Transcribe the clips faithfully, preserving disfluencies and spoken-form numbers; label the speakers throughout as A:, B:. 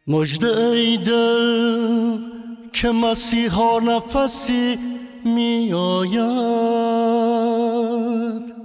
A: مژده ای دل که مسیحا نفسی می آید.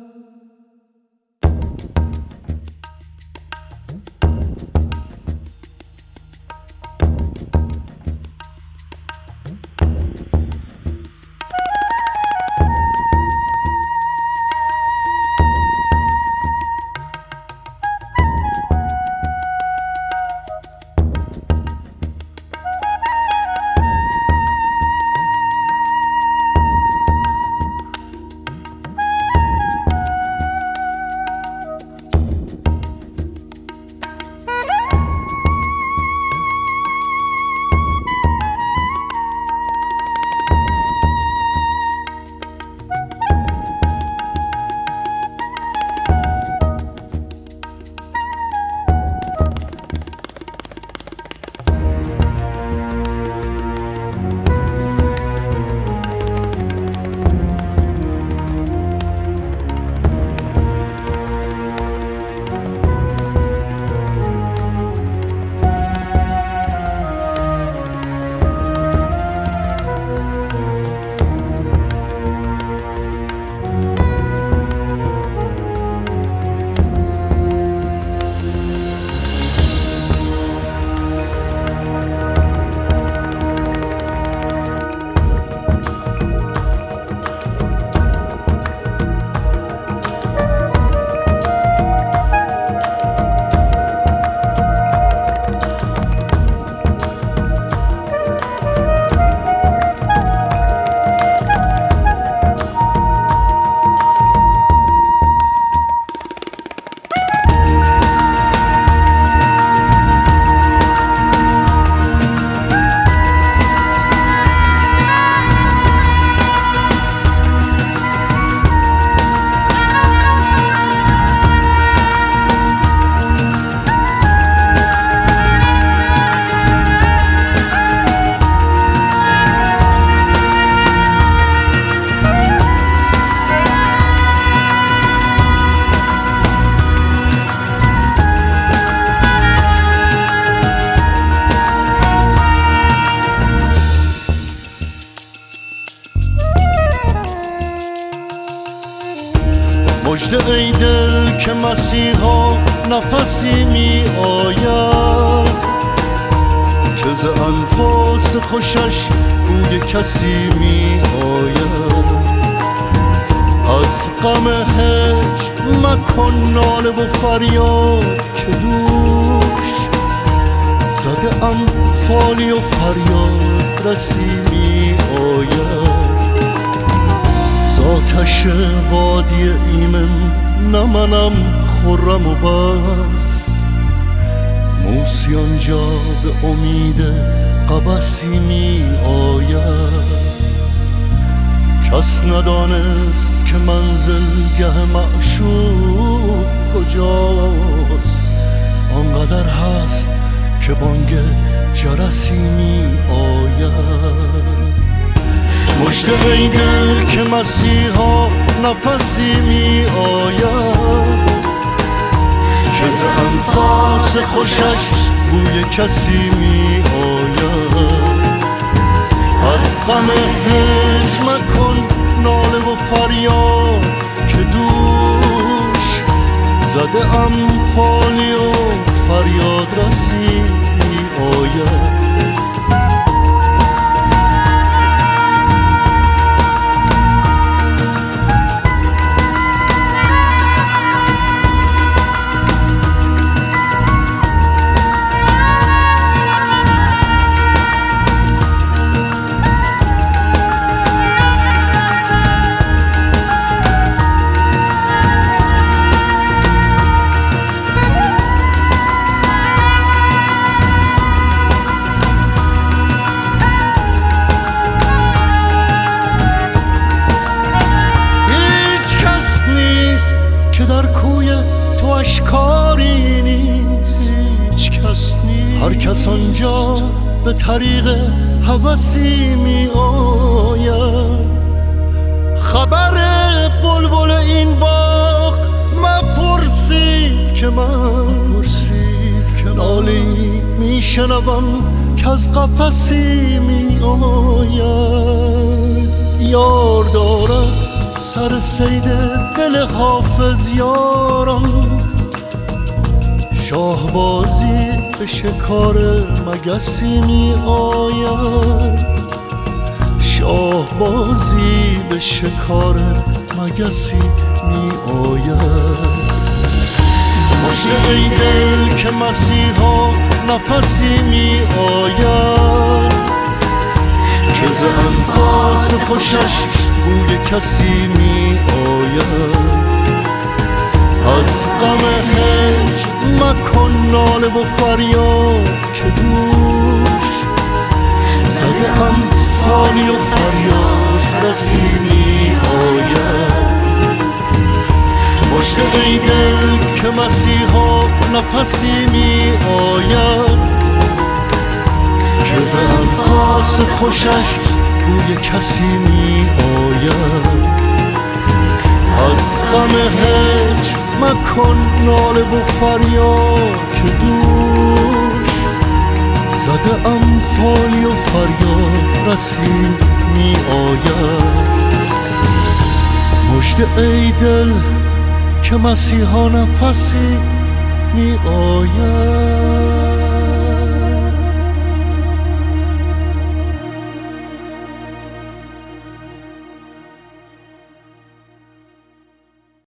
A: مژده ای دل که مسیحا نفسی می آید، که ز انفاس خوشش بوی کسی می آید. از غم هجر مکن ناله و فریاد، که دوش زده ام فالی و فریاد رسی می آید. آتش وادی ایمن نه منم خرم و بس، موسی آنجا به امید قبسی می آید. کس ندانست که منزلگه معشوق کجاست، آنقدر هست که بانگ جرسی می آید. مژده ای دل که مسیحا نفسی می آید، که ز انفاس خوشش بوی کسی می آید. از غم هجر مکن ناله و فریاد، که دوش زده ام فالی و فریاد رسی می آید. اشکاری نیست، هیچ کس نیست. هر کس آنجا به طریق هوسی می آید. خبر بلبل این باغ مپرسید که من نالی می میشنوم که از قفسی می آید. یار دارد سر صید دل حافظ یارم، شاهبازی به شکار مگسی می آید. شاهبازی به شکار مگسی می آید. مژده ای دل که مسیحا نفسی می آید، که ز انفاس خوشش بوی کسی می آید. از غم هجر مکن ناله و فریاد که دوش زده ام فانی و فریاد رسی می آید. مژده ای دل که مسیحا نفسی می آید، که ز انفاس خوشش بوی کسی می آید. از غم هجر مکن ناله و فریاد که دوش زده ام فانی و فریاد رسیم می آید. مژده ای دل که مسیحا نفسی می آید.